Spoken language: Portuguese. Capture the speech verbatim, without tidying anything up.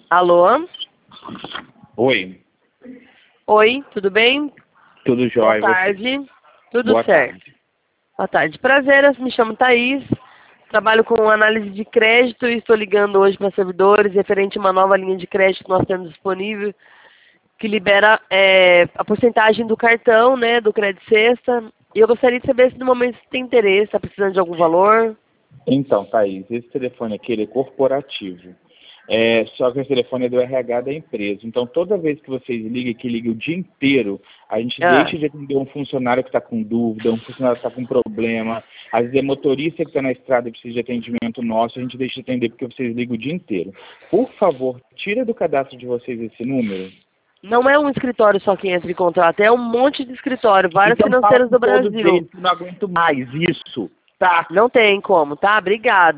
Alô? Oi. Oi, tudo bem? Tudo jóia? Boa você? tarde. Tudo Boa certo. tarde. Boa tarde. Prazer, eu me chamo Thaís. Trabalho com análise de crédito e estou ligando hoje para servidores referente a uma nova linha de crédito que nós temos disponível, que libera é, a porcentagem do cartão, né, do Crédito Sexta. E eu gostaria de saber se no momento você tem interesse, está precisando de algum valor. Então, Thaís, esse telefone aqui ele é corporativo. É, só que esse telefone é do R H da empresa. Então, toda vez que vocês ligam, que liga o dia inteiro, a gente Ah, deixa de atender um funcionário que está com dúvida, um funcionário que está com problema. Às vezes é motorista que está na estrada e precisa de atendimento nosso, a gente deixa de atender porque vocês ligam o dia inteiro. Por favor, tira do cadastro de vocês esse número. não é um escritório só que entra em contrato, é um monte de escritório, várias Então, fala financeiras com do todos Brasil. eles, que eu não aguento mais isso, tá? Não tem como, tá? Obrigada.